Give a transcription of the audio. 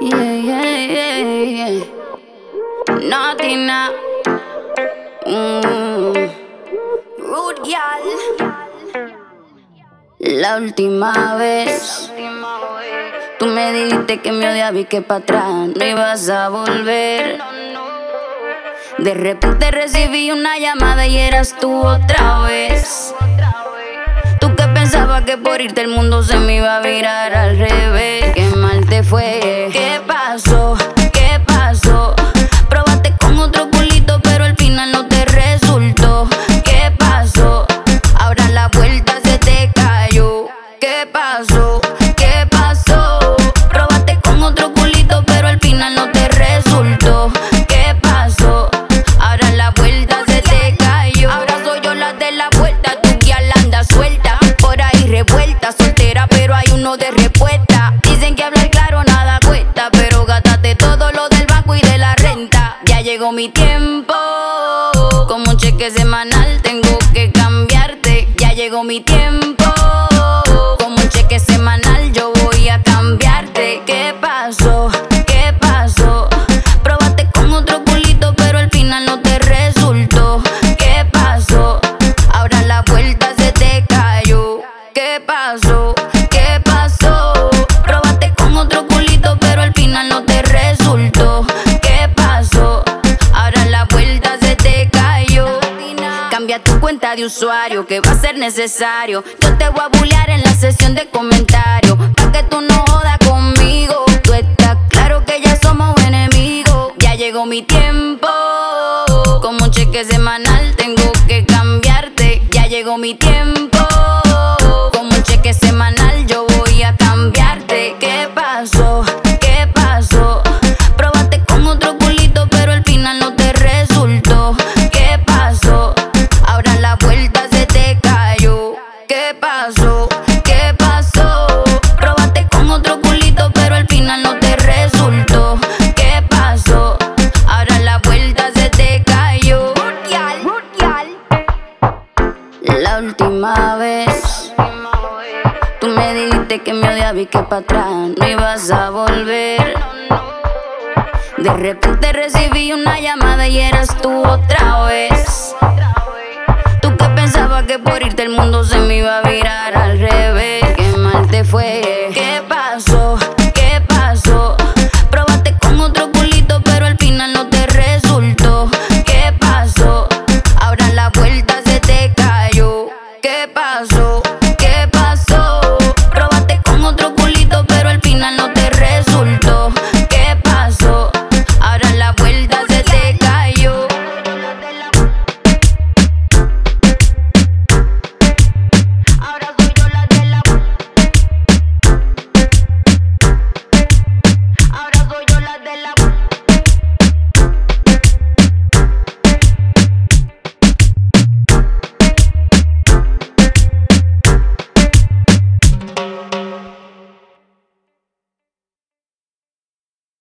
Yeah, yeah, yeah, yeah. Nothing. Rude girl. La última vez tú me dijiste que me odiabas y que para atrás no ibas a volver. De repente recibí una llamada y eras tú otra vez. Tú que pensabas que por irte el mundo se me iba a virar al revés. Qué mal te fue. ¿Qué pasó? ¿Qué pasó? Probaste con otro culito pero al final no te resultó. ¿Qué pasó? Ahora la vuelta se te cayó. ¿Qué pasó? ¿Qué pasó? Probaste con otro culito pero al final no te resultó. ¿Qué pasó? Ahora la vuelta se te cayó. Ahora soy yo la de la vuelta. Tu guía anda suelta, por ahí revuelta, soltera pero hay uno de respuesta. Dicen que hablar claro nada cuesta, pero gátate todo lo del banco y de la renta. Ya llegó mi tiempo, como un cheque semanal tengo que cambiarte. Ya llegó mi tiempo, como un cheque semanal yo voy a cambiarte. ¿Qué pasó? ¿Qué pasó? Probaste con otro culito pero al final no te resultó. ¿Qué pasó? Ahora la vuelta se te cayó. ¿Qué pasó? ¿Qué pasó? Probaste con otro culito pero al final no te resultó. ¿Qué pasó? Ahora la vuelta se te cayó. Cambia tu cuenta de usuario que va a ser necesario. Yo te voy a bullear en la sesión de comentarios pa' que tú no jodas conmigo. Tú estás claro que ya somos enemigos. Ya llegó mi tiempo, como un cheque semanal tengo que cambiarte. Ya llegó mi tiempo, como un cheque semanal yo voy a cambiarte. ¿Qué pasó? ¿Qué pasó? Probaste con otro culito pero al final no te resultó. ¿Qué pasó? Ahora la vuelta se te cayó. ¿Qué pasó? ¿Qué pasó? Probaste con otro culito pero al final no te resultó. ¿Qué pasó? Ahora la vuelta se te cayó. La última vez tú me dijiste que me odiabas y que para atrás no ibas a volver. De repente recibí una llamada y eras tú otra vez. Tú que pensabas que por irte el mundo se me iba a virar al revés. Qué mal te fue. ¿Qué pasó?